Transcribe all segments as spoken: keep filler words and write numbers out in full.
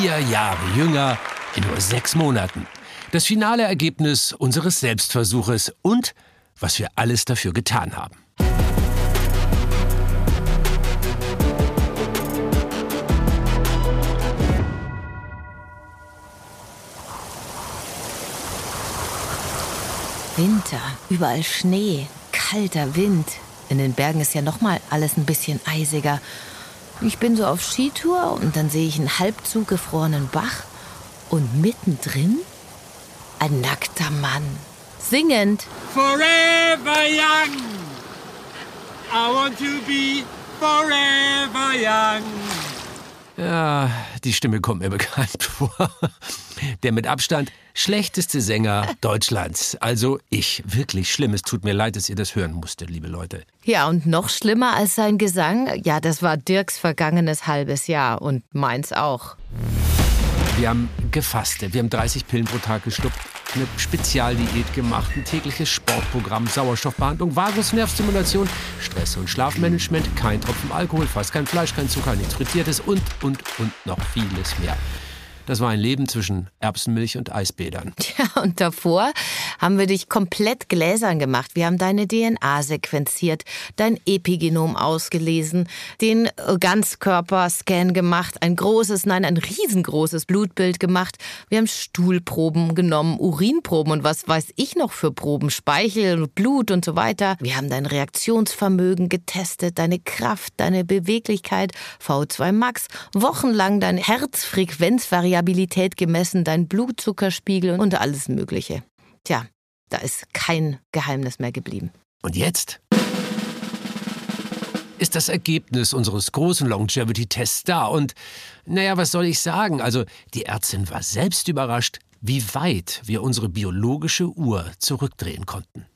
Vier Jahre jünger in nur sechs Monaten. Das finale Ergebnis unseres Selbstversuches und was wir alles dafür getan haben. Winter, überall Schnee, kalter Wind. In den Bergen ist ja noch mal alles ein bisschen eisiger. Ich bin so auf Skitour und dann sehe ich einen halb zugefrorenen Bach. Und mittendrin ein nackter Mann, singend. Forever young, I want to be forever young. Ja, die Stimme kommt mir bekannt vor. Der mit Abstand schlechteste Sänger Deutschlands. Also ich. Wirklich schlimm. Es tut mir leid, dass ihr das hören musstet, liebe Leute. Ja, und noch schlimmer als sein Gesang, ja, das war Dirks vergangenes halbes Jahr und meins auch. Wir haben gefastet, wir haben dreißig Pillen pro Tag geschluckt, eine Spezialdiät gemacht, ein tägliches Sportprogramm, Sauerstoffbehandlung, Vagusnervstimulation, Stress- und Schlafmanagement, kein Tropfen Alkohol, fast kein Fleisch, kein Zucker, nichts Frittiertes und, und, und noch vieles mehr. Das war ein Leben zwischen Erbsenmilch und Eisbädern. Ja, und davor haben wir dich komplett gläsern gemacht. Wir haben deine D N A sequenziert, dein Epigenom ausgelesen, den Ganzkörperscan gemacht, ein großes, nein, ein riesengroßes Blutbild gemacht. Wir haben Stuhlproben genommen, Urinproben und was weiß ich noch für Proben, Speichel, Blut und so weiter. Wir haben dein Reaktionsvermögen getestet, deine Kraft, deine Beweglichkeit, V O zwei Max, wochenlang deine Herzfrequenzvariation gemessen, dein Blutzuckerspiegel und alles Mögliche. Tja, da ist kein Geheimnis mehr geblieben. Und jetzt ist das Ergebnis unseres großen Longevity-Tests da. Und naja, was soll ich sagen? Also die Ärztin war selbst überrascht, wie weit wir unsere biologische Uhr zurückdrehen konnten.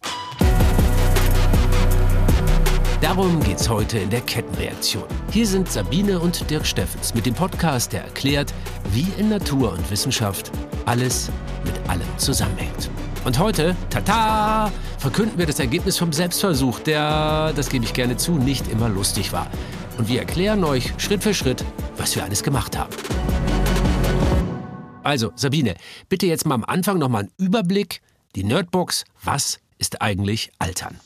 Darum geht's heute in der Kettenreaktion. Hier sind Sabine und Dirk Steffens mit dem Podcast, der erklärt, wie in Natur und Wissenschaft alles mit allem zusammenhängt. Und heute, tata, verkünden wir das Ergebnis vom Selbstversuch, der, das gebe ich gerne zu, nicht immer lustig war. Und wir erklären euch Schritt für Schritt, was wir alles gemacht haben. Also, Sabine, bitte jetzt mal am Anfang nochmal einen Überblick. Die Nerdbox, was ist eigentlich Altern?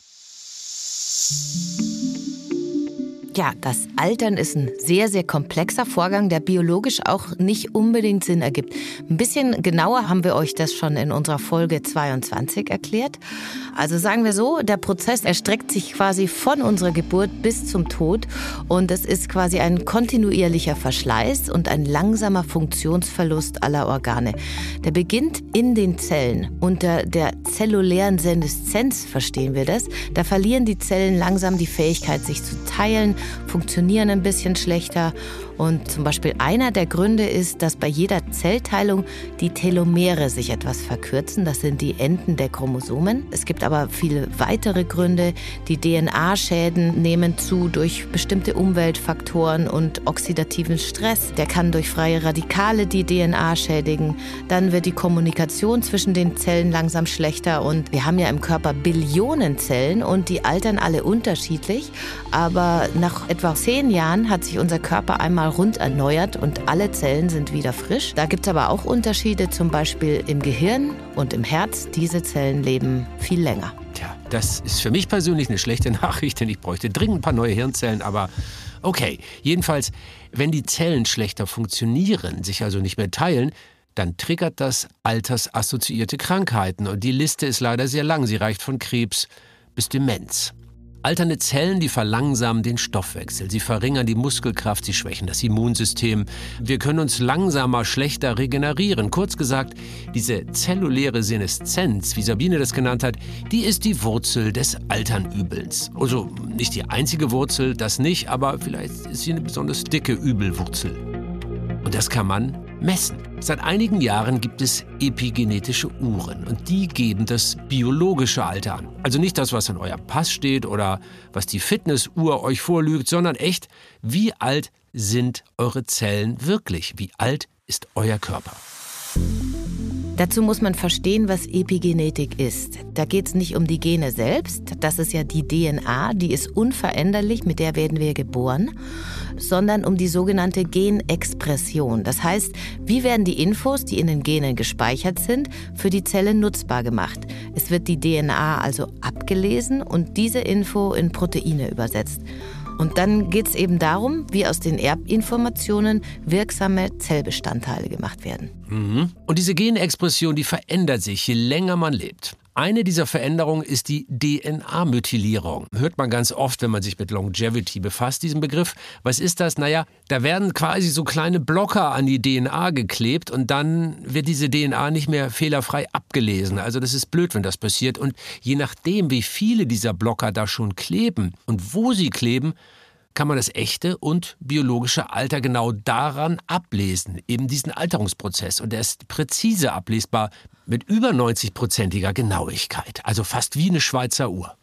Ja, das Altern ist ein sehr, sehr komplexer Vorgang, der biologisch auch nicht unbedingt Sinn ergibt. Ein bisschen genauer haben wir euch das schon in unserer Folge zweiundzwanzig erklärt. Also sagen wir so, der Prozess erstreckt sich quasi von unserer Geburt bis zum Tod und es ist quasi ein kontinuierlicher Verschleiß und ein langsamer Funktionsverlust aller Organe. Der beginnt in den Zellen. Unter der zellulären Seneszenz verstehen wir das. Da verlieren die Zellen langsam die Fähigkeit, sich zu teilen, funktionieren ein bisschen schlechter. Und zum Beispiel einer der Gründe ist, dass bei jeder Zellteilung die Telomere sich etwas verkürzen. Das sind die Enden der Chromosomen. Es gibt aber viele weitere Gründe. Die D N A-Schäden nehmen zu durch bestimmte Umweltfaktoren und oxidativen Stress. Der kann durch freie Radikale die D N A schädigen. Dann wird die Kommunikation zwischen den Zellen langsam schlechter. Und wir haben ja im Körper Billionen Zellen und die altern alle unterschiedlich. Aber nach etwa zehn Jahren hat sich unser Körper einmal rund erneuert und alle Zellen sind wieder frisch. Da gibt es aber auch Unterschiede, zum Beispiel im Gehirn und im Herz. Diese Zellen leben viel länger. Tja, das ist für mich persönlich eine schlechte Nachricht, denn ich bräuchte dringend ein paar neue Hirnzellen, aber okay. Jedenfalls, wenn die Zellen schlechter funktionieren, sich also nicht mehr teilen, dann triggert das altersassoziierte Krankheiten und die Liste ist leider sehr lang. Sie reicht von Krebs bis Demenz. Alternde Zellen, die verlangsamen den Stoffwechsel, sie verringern die Muskelkraft, sie schwächen das Immunsystem. Wir können uns langsamer, schlechter regenerieren. Kurz gesagt, diese zelluläre Seneszenz, wie Sabine das genannt hat, die ist die Wurzel des Alternübels. Also nicht die einzige Wurzel, das nicht, aber vielleicht ist sie eine besonders dicke Übelwurzel. Und das kann man messen. Seit einigen Jahren gibt es epigenetische Uhren und die geben das biologische Alter an. Also nicht das, was in eurem Pass steht oder was die Fitnessuhr euch vorlügt, sondern echt, wie alt sind eure Zellen wirklich? Wie alt ist euer Körper? Dazu muss man verstehen, was Epigenetik ist. Da geht es nicht um die Gene selbst, das ist ja die D N A, die ist unveränderlich, mit der werden wir geboren, sondern um die sogenannte Genexpression. Das heißt, wie werden die Infos, die in den Genen gespeichert sind, für die Zelle nutzbar gemacht? Es wird die D N A also abgelesen und diese Info in Proteine übersetzt. Und dann geht es eben darum, wie aus den Erbinformationen wirksame Zellbestandteile gemacht werden. Mhm. Und diese Genexpression, die verändert sich, je länger man lebt. Eine dieser Veränderungen ist die D N A-Methylierung. Hört man ganz oft, wenn man sich mit Longevity befasst, diesen Begriff. Was ist das? Naja, da werden quasi so kleine Blocker an die D N A geklebt und dann wird diese D N A nicht mehr fehlerfrei abgelesen. Also das ist blöd, wenn das passiert. Und je nachdem, wie viele dieser Blocker da schon kleben und wo sie kleben, kann man das echte und biologische Alter genau daran ablesen, eben diesen Alterungsprozess. Und der ist präzise ablesbar mit über neunzig-prozentiger Genauigkeit, also fast wie eine Schweizer Uhr.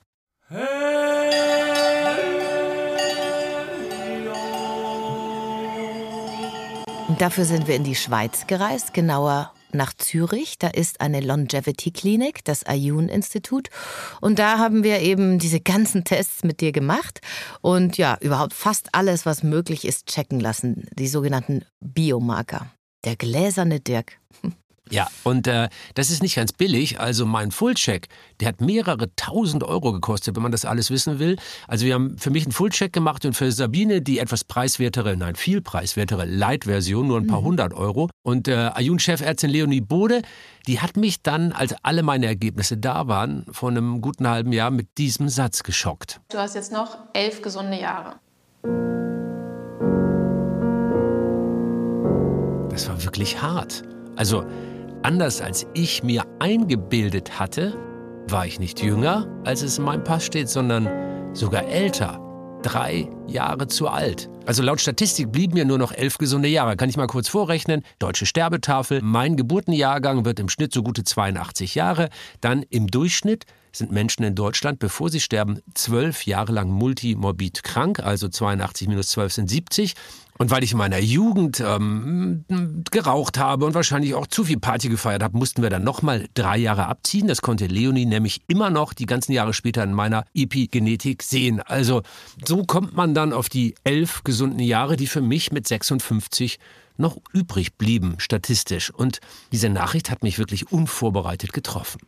Und dafür sind wir in die Schweiz gereist, genauer nach Zürich. Da ist eine Longevity-Klinik, das Ayoun-Institut. Und da haben wir eben diese ganzen Tests mit dir gemacht und ja, überhaupt fast alles, was möglich ist, checken lassen. Die sogenannten Biomarker. Der gläserne Dirk. Ja, und äh, das ist nicht ganz billig. Also mein Fullcheck, der hat mehrere tausend Euro gekostet, wenn man das alles wissen will. Also wir haben für mich einen Fullcheck gemacht und für Sabine die etwas preiswertere, nein, viel preiswertere Light-Version, nur ein paar mhm. hundert Euro. Und äh, Ayoun-Chefärztin Leonie Bode, die hat mich dann, als alle meine Ergebnisse da waren, vor einem guten halben Jahr mit diesem Satz geschockt. Du hast jetzt noch elf gesunde Jahre. Das war wirklich hart. Also anders als ich mir eingebildet hatte, war ich nicht jünger, als es in meinem Pass steht, sondern sogar älter. Drei Jahre zu alt. Also laut Statistik blieben mir nur noch elf gesunde Jahre. Kann ich mal kurz vorrechnen. Deutsche Sterbetafel. Mein Geburtenjahrgang wird im Schnitt so gute zweiundachtzig Jahre. Dann im Durchschnitt sind Menschen in Deutschland, bevor sie sterben, zwölf Jahre lang multimorbid krank. Also zweiundachtzig minus zwölf sind siebzig. Und weil ich in meiner Jugend ähm, geraucht habe und wahrscheinlich auch zu viel Party gefeiert habe, mussten wir dann nochmal drei Jahre abziehen. Das konnte Leonie nämlich immer noch die ganzen Jahre später in meiner Epigenetik sehen. Also so kommt man dann auf die elf gesunden Jahre, die für mich mit sechsundfünfzig noch übrig blieben, statistisch. Und diese Nachricht hat mich wirklich unvorbereitet getroffen.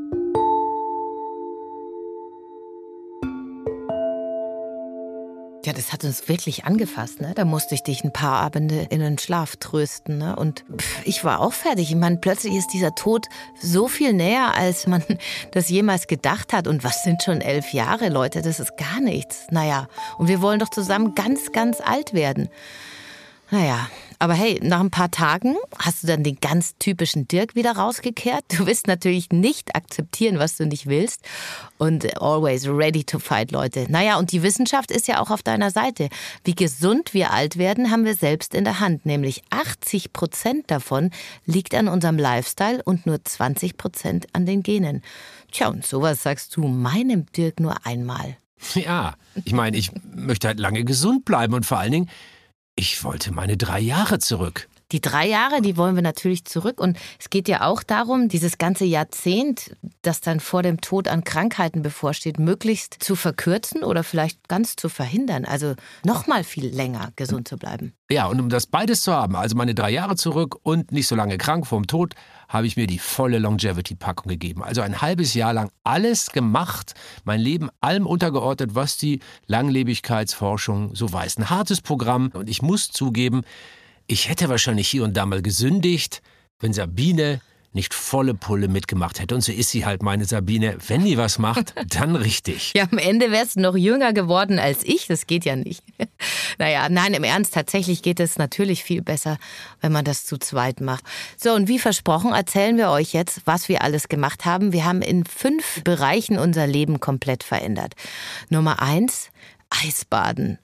Ja, das hat uns wirklich angefasst, ne? Da musste ich dich ein paar Abende in den Schlaf trösten, ne? Und pff, ich war auch fertig. Ich meine, plötzlich ist dieser Tod so viel näher, als man das jemals gedacht hat. Und was sind schon elf Jahre, Leute? Das ist gar nichts. Naja, und wir wollen doch zusammen ganz, ganz alt werden. Naja, aber hey, nach ein paar Tagen hast du dann den ganz typischen Dirk wieder rausgekehrt. Du wirst natürlich nicht akzeptieren, was du nicht willst. Und always ready to fight, Leute. Naja, und die Wissenschaft ist ja auch auf deiner Seite. Wie gesund wir alt werden, haben wir selbst in der Hand. Nämlich achtzig Prozent davon liegt an unserem Lifestyle und nur zwanzig Prozent an den Genen. Tja, und sowas sagst du meinem Dirk nur einmal. Ja, ich meine, ich möchte halt lange gesund bleiben und vor allen Dingen, ich wollte meine drei Jahre zurück. Die drei Jahre, die wollen wir natürlich zurück. Und es geht ja auch darum, dieses ganze Jahrzehnt, das dann vor dem Tod an Krankheiten bevorsteht, möglichst zu verkürzen oder vielleicht ganz zu verhindern. Also noch mal viel länger gesund zu bleiben. Ja, und um das beides zu haben, also meine drei Jahre zurück und nicht so lange krank vorm Tod, habe ich mir die volle Longevity-Packung gegeben. Also ein halbes Jahr lang alles gemacht, mein Leben allem untergeordnet, was die Langlebigkeitsforschung so weiß. Ein hartes Programm und ich muss zugeben, ich hätte wahrscheinlich hier und da mal gesündigt, wenn Sabine nicht volle Pulle mitgemacht hätte. Und so ist sie halt, meine Sabine. Wenn die was macht, dann richtig. Ja, am Ende wärst du noch jünger geworden als ich. Das geht ja nicht. Naja, nein, im Ernst, tatsächlich geht es natürlich viel besser, wenn man das zu zweit macht. So, und wie versprochen, erzählen wir euch jetzt, was wir alles gemacht haben. Wir haben in fünf Bereichen unser Leben komplett verändert. Nummer eins, Eisbaden.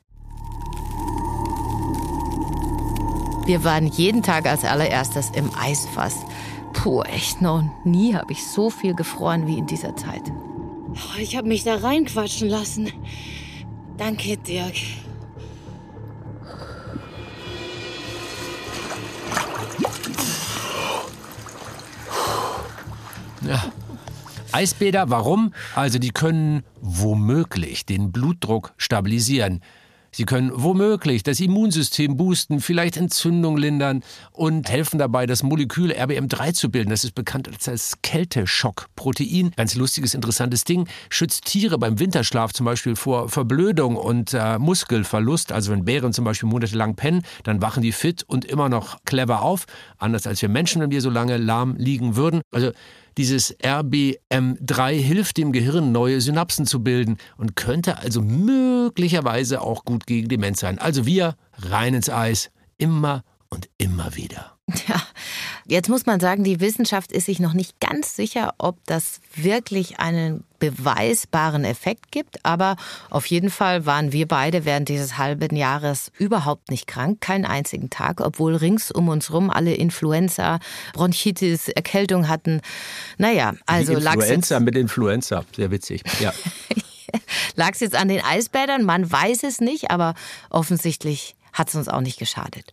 Wir waren jeden Tag als allererstes im Eisfass. Puh, echt, noch nie habe ich so viel gefroren wie in dieser Zeit. Ich habe mich da reinquatschen lassen. Danke, Dirk. Ja. Eisbäder, warum? Also die können womöglich den Blutdruck stabilisieren. Sie können womöglich das Immunsystem boosten, vielleicht Entzündung lindern und helfen dabei, das Molekül R B M drei zu bilden. Das ist bekannt als das Kälteschockprotein. Ganz lustiges, interessantes Ding. Schützt Tiere beim Winterschlaf zum Beispiel vor Verblödung und äh, Muskelverlust. Also wenn Bären zum Beispiel monatelang pennen, dann wachen die fit und immer noch clever auf. Anders als wir Menschen, wenn wir so lange lahm liegen würden. Also dieses R B M drei hilft dem Gehirn, neue Synapsen zu bilden und könnte also möglicherweise auch gut gegen Demenz sein. Also wir rein ins Eis, immer und immer wieder. Ja, jetzt muss man sagen, die Wissenschaft ist sich noch nicht ganz sicher, ob das wirklich einen beweisbaren Effekt gibt. Aber auf jeden Fall waren wir beide während dieses halben Jahres überhaupt nicht krank, keinen einzigen Tag, obwohl rings um uns rum alle Influenza, Bronchitis, Erkältung hatten. Naja, also lag Influenza mit Influenza, sehr witzig, ja. Lag es jetzt an den Eisbädern? Man weiß es nicht, aber offensichtlich hat es uns auch nicht geschadet.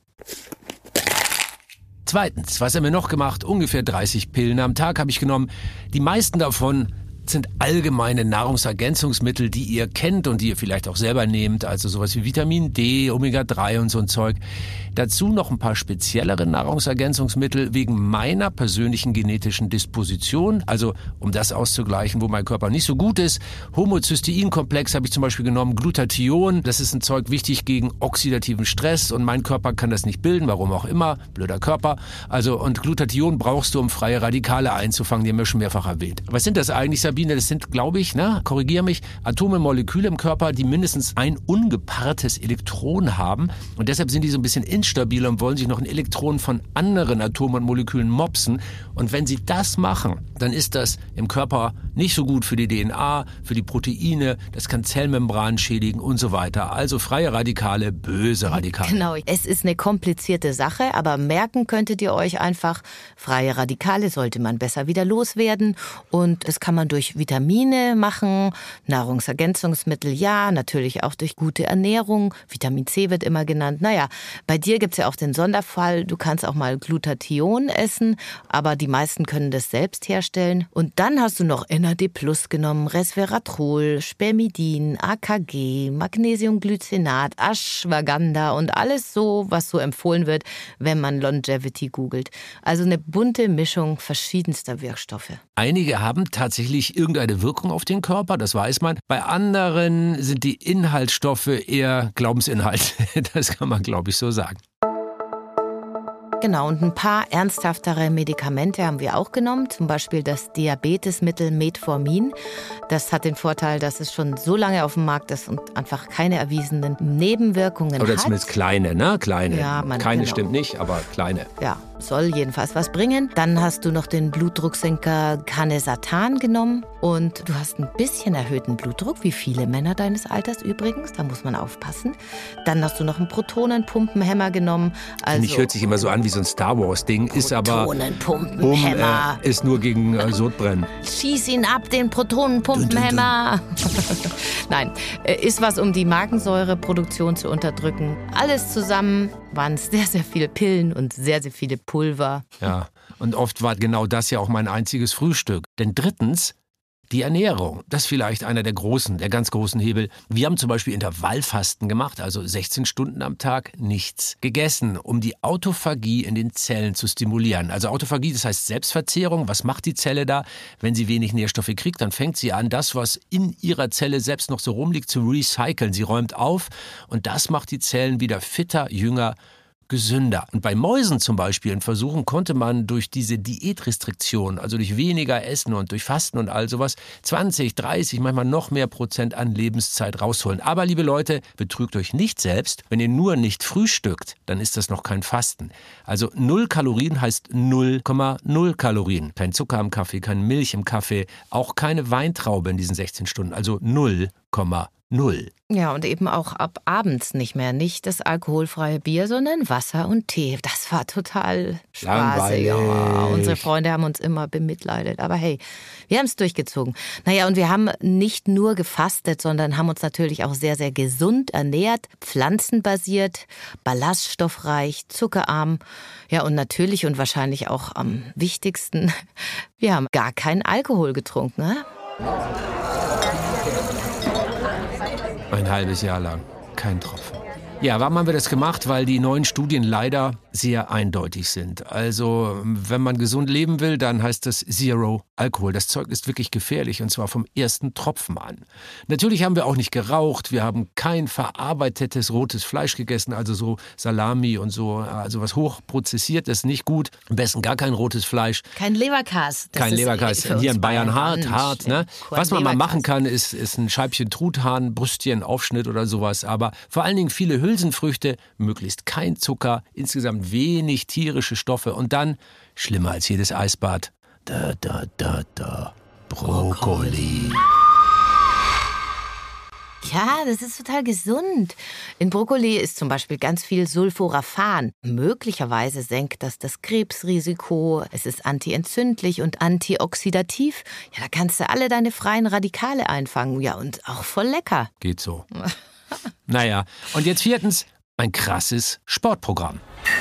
Zweitens, was haben wir noch gemacht? Ungefähr dreißig Pillen am Tag habe ich genommen. Die meisten davon sind allgemeine Nahrungsergänzungsmittel, die ihr kennt und die ihr vielleicht auch selber nehmt, also sowas wie Vitamin D, Omega drei und so ein Zeug. Dazu noch ein paar speziellere Nahrungsergänzungsmittel wegen meiner persönlichen genetischen Disposition, also um das auszugleichen, wo mein Körper nicht so gut ist. Homozysteinkomplex habe ich zum Beispiel genommen, Glutathion, das ist ein Zeug wichtig gegen oxidativen Stress und mein Körper kann das nicht bilden, warum auch immer, blöder Körper. Also und Glutathion brauchst du, um freie Radikale einzufangen, die haben wir schon mehrfach erwähnt. Was sind das eigentlich, Sabine? Das sind, glaube ich, ne, korrigiere mich, Atome, Moleküle im Körper, die mindestens ein ungepaartes Elektron haben und deshalb sind die so ein bisschen instabil und wollen sich noch ein Elektron von anderen Atomen und Molekülen mopsen. Und wenn sie das machen, dann ist das im Körper nicht so gut für die D N A, für die Proteine, das kann Zellmembranen schädigen und so weiter. Also freie Radikale, böse Radikale. Genau, es ist eine komplizierte Sache, aber merken könntet ihr euch einfach, freie Radikale sollte man besser wieder loswerden und das kann man durch Vitamine machen, Nahrungsergänzungsmittel, ja, natürlich auch durch gute Ernährung, Vitamin C wird immer genannt. Naja, bei dir gibt es ja auch den Sonderfall, du kannst auch mal Glutathion essen, aber die meisten können das selbst herstellen. Und dann hast du noch N A D plus genommen, Resveratrol, Spermidin, A K G, Magnesiumglycinat, Ashwagandha und alles so, was so empfohlen wird, wenn man Longevity googelt. Also eine bunte Mischung verschiedenster Wirkstoffe. Einige haben tatsächlich irgendeine Wirkung auf den Körper, das weiß man. Bei anderen sind die Inhaltsstoffe eher Glaubensinhalt. Das kann man, glaube ich, so sagen. Genau, und ein paar ernsthaftere Medikamente haben wir auch genommen, zum Beispiel das Diabetesmittel Metformin. Das hat den Vorteil, dass es schon so lange auf dem Markt ist und einfach keine erwiesenen Nebenwirkungen Oder hat. zumindest kleine, ne? Kleine. Ja, man, keine genau. Stimmt nicht, aber kleine. Ja, soll jedenfalls was bringen. Dann hast du noch den Blutdrucksenker Canesatan genommen und du hast ein bisschen erhöhten Blutdruck, wie viele Männer deines Alters übrigens, da muss man aufpassen. Dann hast du noch einen Protonenpumpenhämmer genommen. Also Finde ich, hört sich immer so an wie so ein Star Wars Ding, ist aber Protonenpumpenhämmer. Um, äh, ist nur gegen äh, Sodbrennen. Schieß ihn ab, den Protonenpumpenhämmer. Nein, ist was, um die Magensäureproduktion zu unterdrücken. Alles zusammen waren sehr, sehr viele Pillen und sehr, sehr viele Pulver. Ja, und oft war genau das ja auch mein einziges Frühstück. Denn drittens, die Ernährung. Das ist vielleicht einer der großen, der ganz großen Hebel. Wir haben zum Beispiel Intervallfasten gemacht, also sechzehn Stunden am Tag nichts gegessen, um die Autophagie in den Zellen zu stimulieren. Also Autophagie, das heißt Selbstverzehrung. Was macht die Zelle da? Wenn sie wenig Nährstoffe kriegt, dann fängt sie an, das, was in ihrer Zelle selbst noch so rumliegt, zu recyceln. Sie räumt auf und das macht die Zellen wieder fitter, jünger, gesünder. Und bei Mäusen zum Beispiel in Versuchen konnte man durch diese Diätrestriktion, also durch weniger Essen und durch Fasten und all sowas, zwanzig, dreißig, manchmal noch mehr Prozent an Lebenszeit rausholen. Aber liebe Leute, betrügt euch nicht selbst. Wenn ihr nur nicht frühstückt, dann ist das noch kein Fasten. Also null Kalorien heißt null Komma null Kalorien. Kein Zucker im Kaffee, keine Milch im Kaffee, auch keine Weintraube in diesen sechzehn Stunden. Also null Komma null. Ja, und eben auch ab abends nicht mehr. Nicht das alkoholfreie Bier, sondern Wasser und Tee. Das war total spaßig. Ja, unsere Freunde haben uns immer bemitleidet. Aber hey, wir haben es durchgezogen. Naja, und wir haben nicht nur gefastet, sondern haben uns natürlich auch sehr, sehr gesund ernährt. Pflanzenbasiert, ballaststoffreich, zuckerarm. Ja, und natürlich und wahrscheinlich auch am wichtigsten, wir haben gar keinen Alkohol getrunken. Ne? Ein halbes Jahr lang. kein Tropfen. Ja, warum haben wir das gemacht? Weil die neuen Studien leider sehr eindeutig sind. Also, wenn man gesund leben will, dann heißt das Zero Alkohol. Das Zeug ist wirklich gefährlich und zwar vom ersten Tropfen an. Natürlich haben wir auch nicht geraucht, wir haben kein verarbeitetes rotes Fleisch gegessen, also so Salami und so, also was hochprozessiert ist nicht gut. Am besten gar kein rotes Fleisch. Kein Leberkas. Kein Leberkas. Hier in Bayern hart, hart. Ne? Was man mal machen kann, ist, ist ein Scheibchen Truthahn, Brüstchen, Aufschnitt oder sowas. Aber vor allen Dingen viele Hülsenfrüchte, möglichst kein Zucker, insgesamt wenig tierische Stoffe und dann, schlimmer als jedes Eisbad, da, da, da, da, Brokkoli. Ja, das ist total gesund. In Brokkoli ist zum Beispiel ganz viel Sulforaphan. Möglicherweise senkt das das Krebsrisiko. Es ist antientzündlich und antioxidativ. Ja, da kannst du alle deine freien Radikale einfangen. Ja, und auch voll lecker. Geht so. Naja, und jetzt viertens, ein krasses Sportprogramm.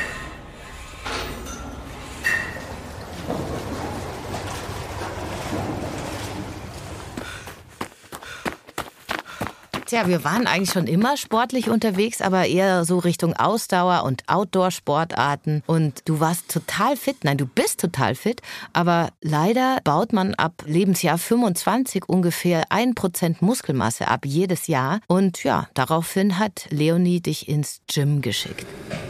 Tja, wir waren eigentlich schon immer sportlich unterwegs, aber eher so Richtung Ausdauer und Outdoor-Sportarten. Und du warst total fit. Nein, du bist total fit. Aber leider baut man ab Lebensjahr fünfundzwanzig ungefähr ein Prozent Muskelmasse ab jedes Jahr. Und ja, daraufhin hat Leonie dich ins Gym geschickt.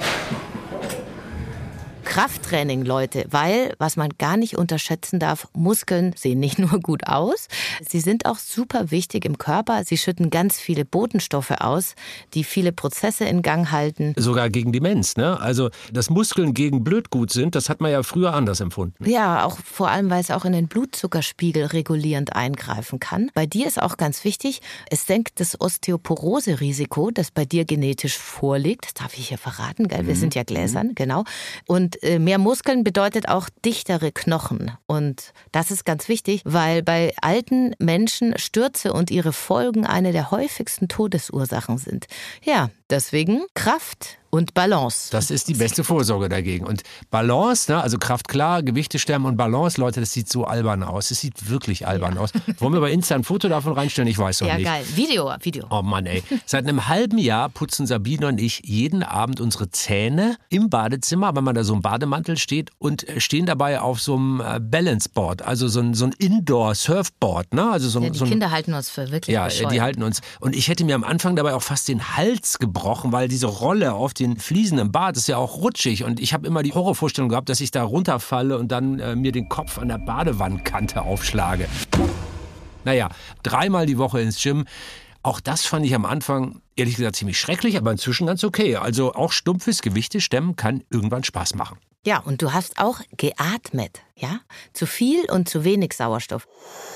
Krafttraining, Leute, weil, was man gar nicht unterschätzen darf, Muskeln sehen nicht nur gut aus, sie sind auch super wichtig im Körper. Sie schütten ganz viele Botenstoffe aus, die viele Prozesse in Gang halten. Sogar gegen Demenz, ne? Also, dass Muskeln gegen Blödgut sind, das hat man ja früher anders empfunden. Ja, auch vor allem, weil es auch in den Blutzuckerspiegel regulierend eingreifen kann. Bei dir ist auch ganz wichtig, es senkt das Osteoporose-Risiko, das bei dir genetisch vorliegt. Das darf ich hier verraten, gell? Wir mhm. sind ja gläsern, genau. Und mehr Muskeln bedeutet auch dichtere Knochen. Und das ist ganz wichtig, weil bei alten Menschen Stürze und ihre Folgen eine der häufigsten Todesursachen sind. Ja, deswegen Kraft und Balance. Das ist die beste Vorsorge dagegen. Und Balance, ne, also Kraft klar, Gewichte stemmen und Balance, Leute, das sieht so albern aus. Das sieht wirklich albern ja. aus. Wollen wir bei Insta ein Foto davon reinstellen? Ich weiß noch ja, nicht. Ja, geil. Video, Video. Oh Mann, ey. Seit einem halben Jahr putzen Sabine und ich jeden Abend unsere Zähne im Badezimmer, wenn man da so im Bademantel steht und stehen dabei auf so einem Balanceboard, also so ein, so ein Indoor-Surfboard. Ne? Also so, ja, die so ein, Kinder halten uns für wirklich Ja, bescheuert. Die halten uns. Und ich hätte mir am Anfang dabei auch fast den Hals gebrochen, weil diese Rolle auf den Fliesen im Bad ist ja auch rutschig. Und ich habe immer die Horrorvorstellung gehabt, dass ich da runterfalle und dann äh, mir den Kopf an der Badewandkante aufschlage. Naja, dreimal die Woche ins Gym. Auch das fand ich am Anfang, ehrlich gesagt, ziemlich schrecklich, aber inzwischen ganz okay. Also auch stumpfes Gewichte stemmen kann irgendwann Spaß machen. Ja, und du hast auch geatmet, ja? Zu viel und zu wenig Sauerstoff.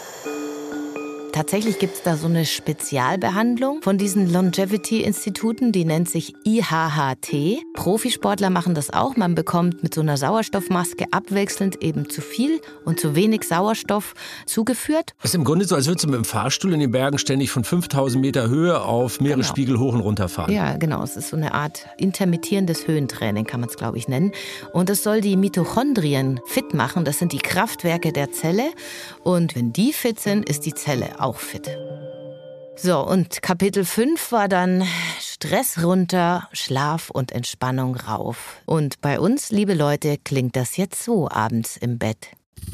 Tatsächlich gibt es da so eine Spezialbehandlung von diesen Longevity-Instituten, die nennt sich I H H T. Profisportler machen das auch. Man bekommt mit so einer Sauerstoffmaske abwechselnd eben zu viel und zu wenig Sauerstoff zugeführt. Es ist im Grunde so, als würdest du mit dem Fahrstuhl in den Bergen ständig von fünftausend Meter Höhe auf Meeresspiegel genau. hoch und runter fahren. Ja, genau. Es ist so eine Art intermittierendes Höhentraining, kann man es, glaube ich, nennen. Und es soll die Mitochondrien fit machen. Das sind die Kraftwerke der Zelle. Und wenn die fit sind, ist die Zelle auch fit. So, und Kapitel fünf war dann Stress runter, Schlaf und Entspannung rauf. Und bei uns, liebe Leute, klingt das jetzt so abends im Bett.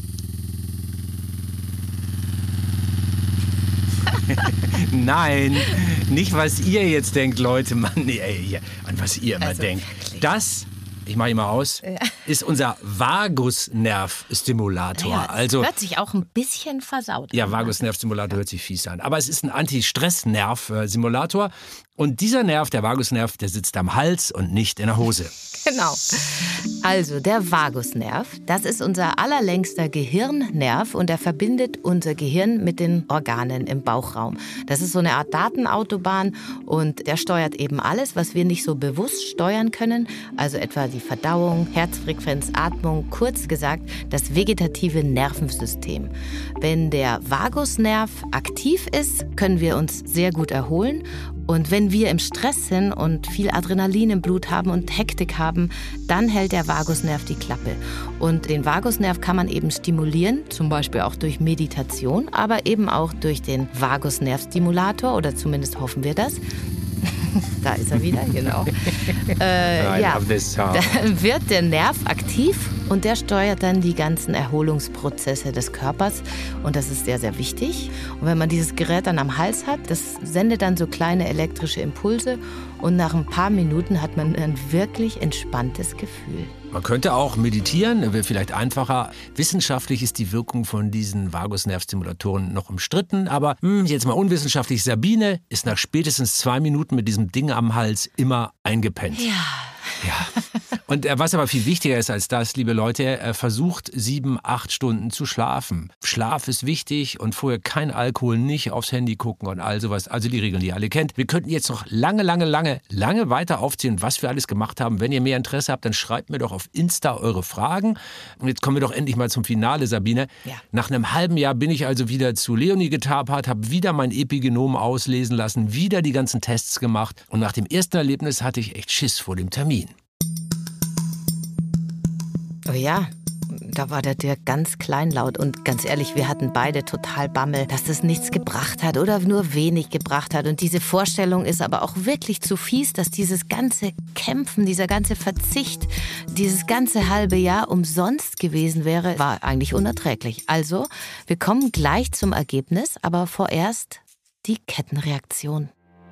Nein, nicht was ihr jetzt denkt, Leute, Mann, nee, ey, an was ihr immer also, denkt. Das, ich mache ihn mal aus, ja. ist unser Vagusnervstimulator. Ja, also hört sich auch ein bisschen versaut an. Ja, Vagusnervstimulator ja. hört sich fies an. Aber es ist ein Anti-Stress-Nerv-Simulator. Und dieser Nerv, der Vagusnerv, der sitzt am Hals und nicht in der Hose. Genau. Also der Vagusnerv, das ist unser allerlängster Gehirnnerv und er verbindet unser Gehirn mit den Organen im Bauchraum. Das ist so eine Art Datenautobahn und der steuert eben alles, was wir nicht so bewusst steuern können. Also etwa die Verdauung, Herzfrequenz, Atmung, kurz gesagt das vegetative Nervensystem. Wenn der Vagusnerv aktiv ist, können wir uns sehr gut erholen. Und wenn wir im Stress sind und viel Adrenalin im Blut haben und Hektik haben, dann hält der Vagusnerv die Klappe. Und den Vagusnerv kann man eben stimulieren, zum Beispiel auch durch Meditation, aber eben auch durch den Vagusnervstimulator, oder zumindest hoffen wir das. Da ist er wieder, genau. Äh, ja, dann wird der Nerv aktiv und der steuert dann die ganzen Erholungsprozesse des Körpers. Und das ist sehr, sehr wichtig. Und wenn man dieses Gerät dann am Hals hat, das sendet dann so kleine elektrische Impulse. Und nach ein paar Minuten hat man ein wirklich entspanntes Gefühl. Man könnte auch meditieren, wäre vielleicht einfacher. Wissenschaftlich ist die Wirkung von diesen Vagusnervstimulatoren noch umstritten. Aber mh, jetzt mal unwissenschaftlich, Sabine ist nach spätestens zwei Minuten mit diesem Ding am Hals immer eingepennt. Ja. Ja. Und äh, was aber viel wichtiger ist als das, liebe Leute, äh, versucht sieben, acht Stunden zu schlafen. Schlaf ist wichtig und vorher kein Alkohol, nicht aufs Handy gucken und all sowas. Also die Regeln, die ihr alle kennt. Wir könnten jetzt noch lange, lange, lange, lange weiter aufzählen, was wir alles gemacht haben. Wenn ihr mehr Interesse habt, dann schreibt mir doch auf Insta eure Fragen. Und jetzt kommen wir doch endlich mal zum Finale, Sabine. Ja. Nach einem halben Jahr bin ich also wieder zu Leonie getapert, habe wieder mein Epigenom auslesen lassen, wieder die ganzen Tests gemacht. Und nach dem ersten Erlebnis hatte ich echt Schiss vor dem Termin. Oh ja, da war der Dirk ganz kleinlaut und ganz ehrlich, wir hatten beide total Bammel, dass das nichts gebracht hat oder nur wenig gebracht hat. Und diese Vorstellung ist aber auch wirklich zu fies, dass dieses ganze Kämpfen, dieser ganze Verzicht, dieses ganze halbe Jahr umsonst gewesen wäre, war eigentlich unerträglich. Also, wir kommen gleich zum Ergebnis, aber vorerst die Kettenreaktion.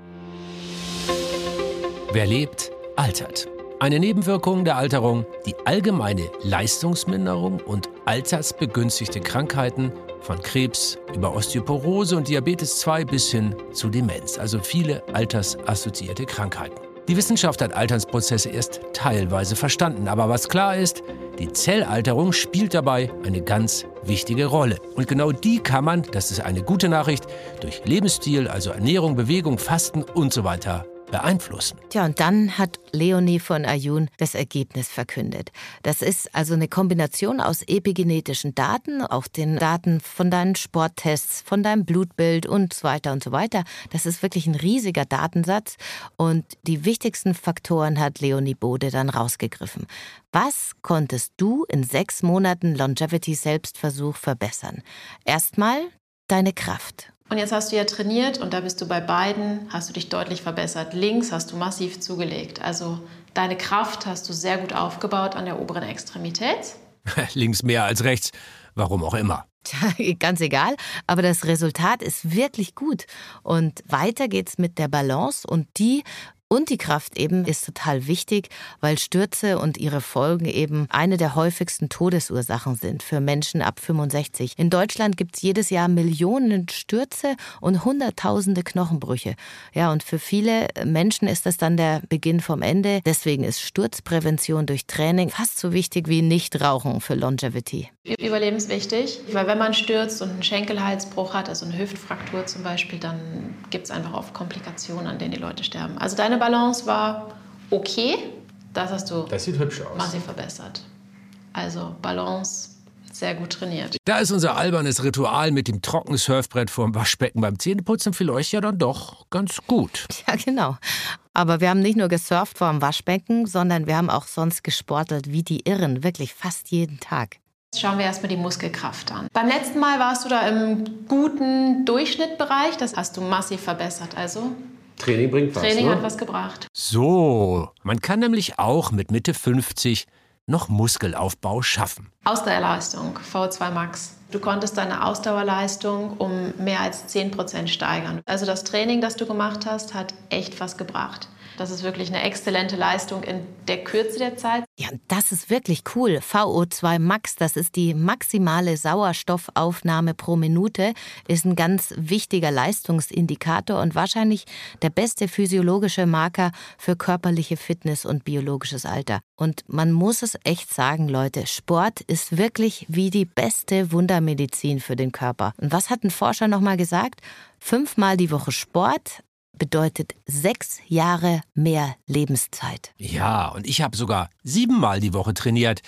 Wer lebt, altert. Eine Nebenwirkung der Alterung, die allgemeine Leistungsminderung und altersbegünstigte Krankheiten von Krebs über Osteoporose und Diabetes zwei bis hin zu Demenz, also viele altersassoziierte Krankheiten. Die Wissenschaft hat Alternsprozesse erst teilweise verstanden, aber was klar ist, die Zellalterung spielt dabei eine ganz wichtige Rolle. Und genau die kann man, das ist eine gute Nachricht, durch Lebensstil, also Ernährung, Bewegung, Fasten und so weiter beeinflussen. Tja, und dann hat Leonie von Ayun das Ergebnis verkündet. Das ist also eine Kombination aus epigenetischen Daten, auch den Daten von deinen Sporttests, von deinem Blutbild und so weiter und so weiter. Das ist wirklich ein riesiger Datensatz und die wichtigsten Faktoren hat Leonie Bode dann rausgegriffen. Was konntest du in sechs Monaten Longevity-Selbstversuch verbessern? Erstmal deine Kraft. Und jetzt hast du ja trainiert und da bist du bei beiden, hast du dich deutlich verbessert. Links hast du massiv zugelegt. Also deine Kraft hast du sehr gut aufgebaut an der oberen Extremität. Links mehr als rechts, warum auch immer. Tja, ganz egal, aber das Resultat ist wirklich gut. Und weiter geht's mit der Balance und die Und die Kraft eben ist total wichtig, weil Stürze und ihre Folgen eben eine der häufigsten Todesursachen sind für Menschen ab fünfundsechzig. In Deutschland gibt es jedes Jahr Millionen Stürze und Hunderttausende Knochenbrüche. Ja, und für viele Menschen ist das dann der Beginn vom Ende. Deswegen ist Sturzprävention durch Training fast so wichtig wie Nichtrauchen für Longevity. Überlebenswichtig, weil wenn man stürzt und einen Schenkelhalsbruch hat, also eine Hüftfraktur zum Beispiel, dann gibt es einfach oft Komplikationen, an denen die Leute sterben. Also deine Balance war okay, das hast du das sieht hübsch aus. Massiv verbessert. Also Balance sehr gut trainiert. Da ist unser albernes Ritual mit dem trockenen Surfbrett vorm Waschbecken beim Zähneputzen für euch ja dann doch ganz gut. Ja, genau. Aber wir haben nicht nur gesurft vor dem Waschbecken, sondern wir haben auch sonst gesportelt wie die Irren, wirklich fast jeden Tag. Schauen wir erstmal die Muskelkraft an. Beim letzten Mal warst du da im guten Durchschnittbereich, das hast du massiv verbessert. Also Training bringt was, Training ne? hat was gebracht. So, man kann nämlich auch mit Mitte fünfzig noch Muskelaufbau schaffen. Ausdauerleistung, V O zwei Max. Du konntest deine Ausdauerleistung um mehr als zehn Prozent steigern. Also das Training, das du gemacht hast, hat echt was gebracht. Das ist wirklich eine exzellente Leistung in der Kürze der Zeit. Ja, das ist wirklich cool. V O zwei Max, das ist die maximale Sauerstoffaufnahme pro Minute, ist ein ganz wichtiger Leistungsindikator und wahrscheinlich der beste physiologische Marker für körperliche Fitness und biologisches Alter. Und man muss es echt sagen, Leute, Sport ist wirklich wie die beste Wundermedizin für den Körper. Und was hat ein Forscher nochmal gesagt? Fünfmal die Woche Sport bedeutet sechs Jahre mehr Lebenszeit. Ja, und ich habe sogar siebenmal die Woche trainiert.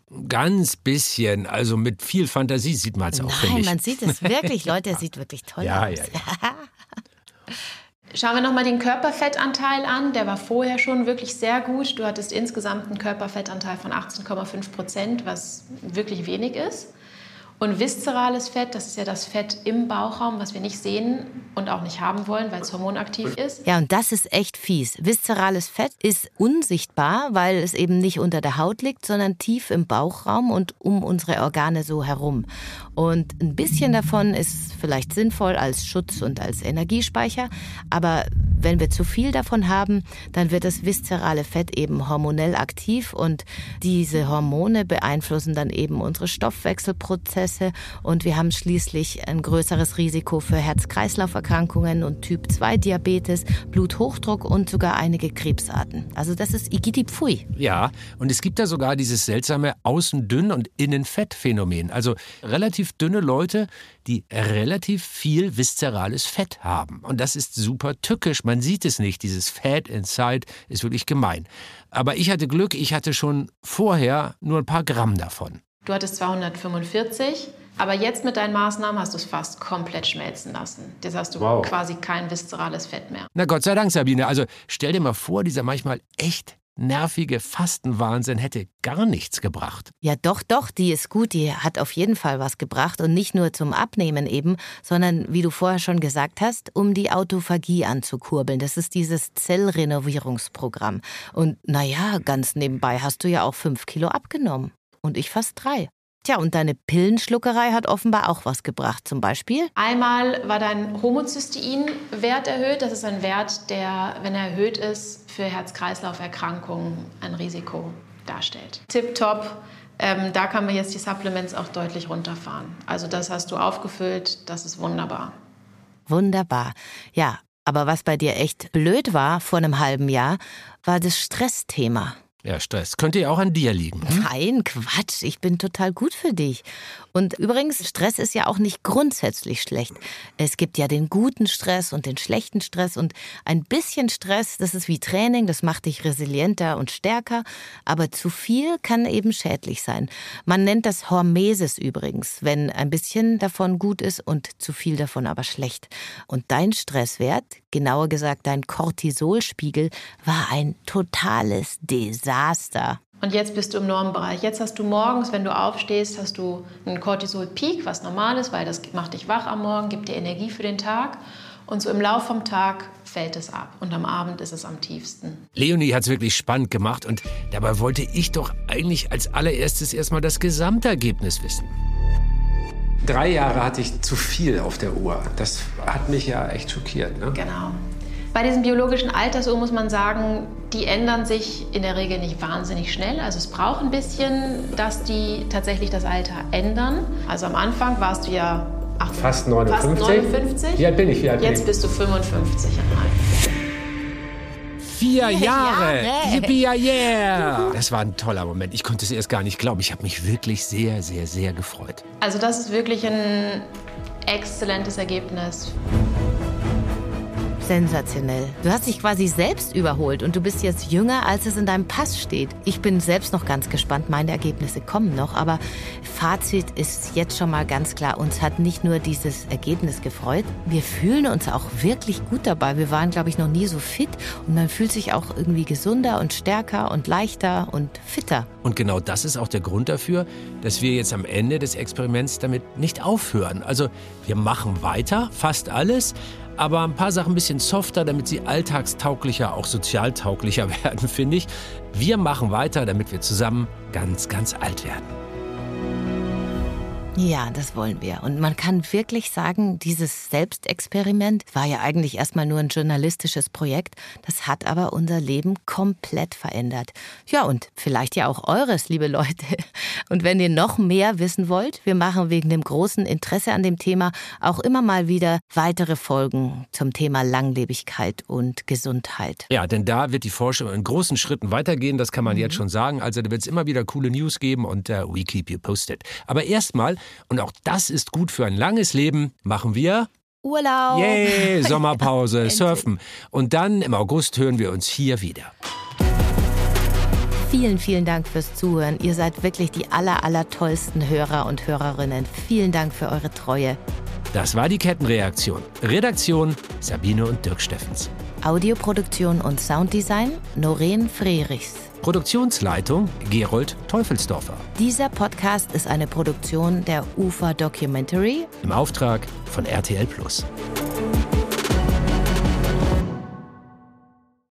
Ganz bisschen, also mit viel Fantasie sieht man es auch, finde ich. Nein, man sieht es wirklich, Leute, es sieht wirklich toll ja, aus. Ja, ja. Schauen wir nochmal den Körperfettanteil an. Der war vorher schon wirklich sehr gut. Du hattest insgesamt einen Körperfettanteil von achtzehn Komma fünf Prozent, was wirklich wenig ist. Und viszerales Fett, das ist ja das Fett im Bauchraum, was wir nicht sehen und auch nicht haben wollen, weil es hormonaktiv ist. Ja, und das ist echt fies. Viszerales Fett ist unsichtbar, weil es eben nicht unter der Haut liegt, sondern tief im Bauchraum und um unsere Organe so herum. Und ein bisschen davon ist vielleicht sinnvoll als Schutz und als Energiespeicher, aber wenn wir zu viel davon haben, dann wird das viszerale Fett eben hormonell aktiv und diese Hormone beeinflussen dann eben unsere Stoffwechselprozesse und wir haben schließlich ein größeres Risiko für Herz-Kreislauf-Erkrankungen und Typ zwei Diabetes, Bluthochdruck und sogar einige Krebsarten. Also das ist Igiti Pfui. Ja, und es gibt da sogar dieses seltsame Außen-Dünn- und Innen-Fett-Phänomen. Also relativ dünne Leute, die relativ viel viszerales Fett haben. Und das ist super tückisch. Man sieht es nicht. Dieses Fat inside ist wirklich gemein. Aber ich hatte Glück, ich hatte schon vorher nur ein paar Gramm davon. Du hattest zweihundertfünfundvierzig, aber jetzt mit deinen Maßnahmen hast du es fast komplett schmelzen lassen. Jetzt hast du wow. quasi kein viszerales Fett mehr. Na Gott sei Dank, Sabine. Also stell dir mal vor, dieser manchmal echt nervige Fastenwahnsinn hätte gar nichts gebracht. Ja, doch, doch, die ist gut, die hat auf jeden Fall was gebracht und nicht nur zum Abnehmen eben, sondern, wie du vorher schon gesagt hast, um die Autophagie anzukurbeln. Das ist dieses Zellrenovierungsprogramm. Und naja, ganz nebenbei hast du ja auch fünf Kilo abgenommen und ich fast drei. Tja, und deine Pillenschluckerei hat offenbar auch was gebracht, zum Beispiel? Einmal war dein Homozystein-Wert erhöht. Das ist ein Wert, der, wenn er erhöht ist, für Herz-Kreislauf-Erkrankungen ein Risiko darstellt. Tipptopp. Ähm, da kann man jetzt die Supplements auch deutlich runterfahren. Also das hast du aufgefüllt, das ist wunderbar. Wunderbar. Ja, aber was bei dir echt blöd war vor einem halben Jahr, war das Stressthema. Ja, Stress. Könnte ja auch an dir liegen. Nein, Quatsch. Ich bin total gut für dich. Und übrigens, Stress ist ja auch nicht grundsätzlich schlecht. Es gibt ja den guten Stress und den schlechten Stress. Und ein bisschen Stress, das ist wie Training, das macht dich resilienter und stärker. Aber zu viel kann eben schädlich sein. Man nennt das Hormesis übrigens, wenn ein bisschen davon gut ist und zu viel davon aber schlecht. Und dein Stresswert, genauer gesagt dein Cortisolspiegel, war ein totales Desaster. Und jetzt bist du im Normbereich. Jetzt hast du morgens, wenn du aufstehst, hast du einen Cortisol-Peak, was normal ist, weil das macht dich wach am Morgen, gibt dir Energie für den Tag. Und so im Laufe vom Tag fällt es ab. Und am Abend ist es am tiefsten. Leonie hat es wirklich spannend gemacht. Und dabei wollte ich doch eigentlich als allererstes erstmal das Gesamtergebnis wissen. Drei Jahre hatte ich zu viel auf der Uhr. Das hat mich ja echt schockiert, ne? Genau. Bei diesen biologischen Altersuhren muss man sagen, die ändern sich in der Regel nicht wahnsinnig schnell. Also es braucht ein bisschen, dass die tatsächlich das Alter ändern. Also am Anfang warst du ja achtundfünfzig, fast neunundfünfzig. Fast neunundfünfzig. Wie alt bin ich? Wie alt bin Jetzt ich? bist du fünfundfünfzig Komma fünf. Vier Jahre! Jahre. Yippie, yeah! Das war ein toller Moment. Ich konnte es erst gar nicht glauben. Ich habe mich wirklich sehr, sehr, sehr gefreut. Also das ist wirklich ein exzellentes Ergebnis. Sensationell. Du hast dich quasi selbst überholt und du bist jetzt jünger, als es in deinem Pass steht. Ich bin selbst noch ganz gespannt. Meine Ergebnisse kommen noch, aber Fazit ist jetzt schon mal ganz klar. Uns hat nicht nur dieses Ergebnis gefreut, wir fühlen uns auch wirklich gut dabei. Wir waren, glaube ich, noch nie so fit und man fühlt sich auch irgendwie gesunder und stärker und leichter und fitter. Und genau das ist auch der Grund dafür, dass wir jetzt am Ende des Experiments damit nicht aufhören. Also wir machen weiter, fast alles, aber ein paar Sachen ein bisschen softer, damit sie alltagstauglicher, auch sozialtauglicher werden, finde ich. Wir machen weiter, damit wir zusammen ganz, ganz alt werden. Ja, das wollen wir. Und man kann wirklich sagen, dieses Selbstexperiment war ja eigentlich erstmal nur ein journalistisches Projekt. Das hat aber unser Leben komplett verändert. Ja, und vielleicht ja auch eures, liebe Leute. Und wenn ihr noch mehr wissen wollt, wir machen wegen dem großen Interesse an dem Thema auch immer mal wieder weitere Folgen zum Thema Langlebigkeit und Gesundheit. Ja, denn da wird die Forschung in großen Schritten weitergehen, das kann man mhm. jetzt schon sagen. Also da wird es immer wieder coole News geben und uh, we keep you posted. Aber erstmal, und auch das ist gut für ein langes Leben, machen wir Urlaub. Yay, Sommerpause, surfen. Und dann im August hören wir uns hier wieder. Vielen, vielen Dank fürs Zuhören. Ihr seid wirklich die aller, aller tollsten Hörer und Hörerinnen. Vielen Dank für eure Treue. Das war die Kettenreaktion. Redaktion Sabine und Dirk Steffens. Audioproduktion und Sounddesign Noreen Frerichs. Produktionsleitung Gerold Teufelsdorfer. Dieser Podcast ist eine Produktion der U F A Documentary im Auftrag von R T L Plus.